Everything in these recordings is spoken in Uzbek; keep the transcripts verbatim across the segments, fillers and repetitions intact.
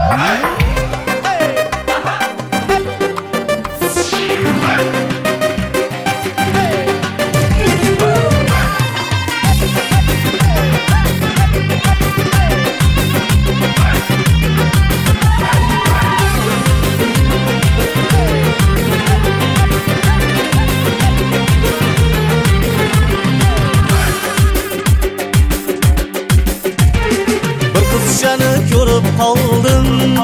Ko'rib qoldim,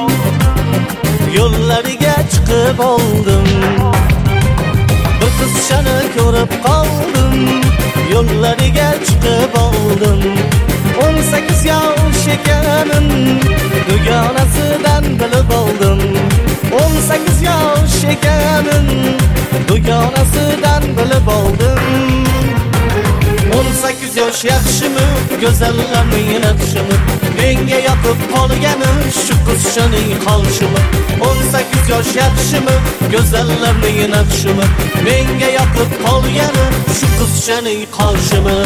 yo'llariga chiqib oldim. Bir qizchani ko'rib qoldim, yo'llariga chiqib oldim. o'n sakkiz yosh ekanin dugonasidan bilib oldim. o'n sakkiz yosh ekanin dugonasidan bilib oldim. o'n sakkiz yosh yaxshimi, go'zallarning naqshimi, menga yoqib qolgani shu qizchaning qolishimi. o'n sakkiz yosh yaxshimi, go'zallarning naqshimi, menga yoqib qolgani shu qizchaning qolishimi.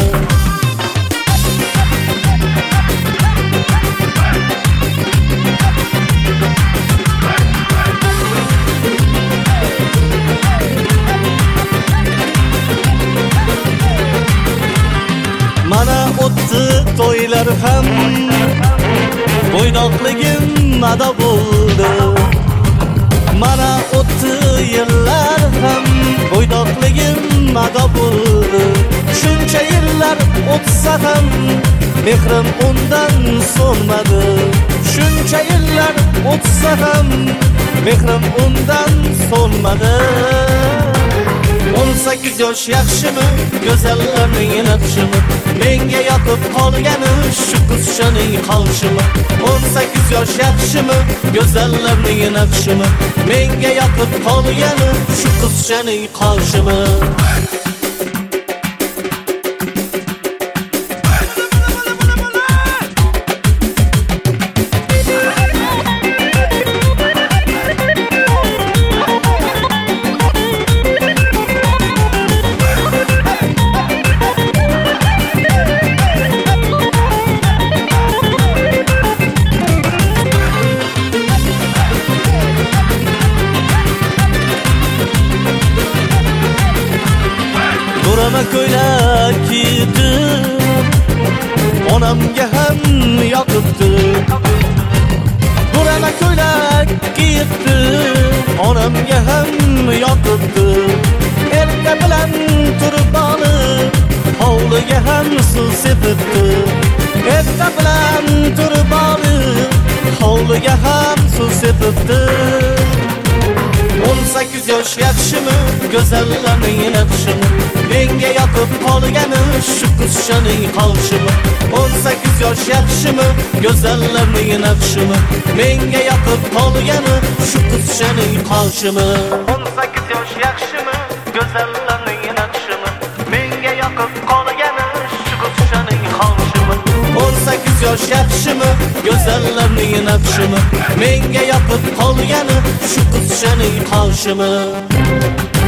Mana o'tdi to'ylar ham, bo'ydoqligim ado bo'ldi. Mana o'tdi yillar ham, bo'ydoqligim ado bo'ldi. Shuncha yillar o'tsa ham, mehrim undan so'nmadi. Shuncha yillar o'tsa ham, mehrim undan so'nmadi. o'n sakkiz yosh yaxshimi, go'zallarning naqshimi, menga yoqib qolgani shu qizchaning qolishimi. o'n sakkiz yosh yaxshimi, go'zallarning naqshimi, menga yoqib qolgani shu qizchaning qolishimi. Burama ko'ylak kiydi, onamga ham yoqibdi. Burama ko'ylak kiydi, onamga ham yoqibdi. Erta bilan turib olib, hovliga ham suv sepibdi. Erta bilan turib olib, hovliga ham suv sepibdi. o'n sakkiz yosh yaxshimi, go'zallarning naqshimi, menga yoqib qolgani shu qizchaning qolishimi. o'n sakkiz yosh yaxshimi, go'zallarning naqshimi, menga yoqib qolgani shu qizchaning qolishimi. o'n sakkiz yosh yaxshimi, go'zallarning naqshimi, menga yoqib qolgani shu qizchaning qolishimi. o'n sakkiz yosh yaxshimi, go'zallarning naqshimi, menga yoqib qolgani shu qizchaning qolishimi.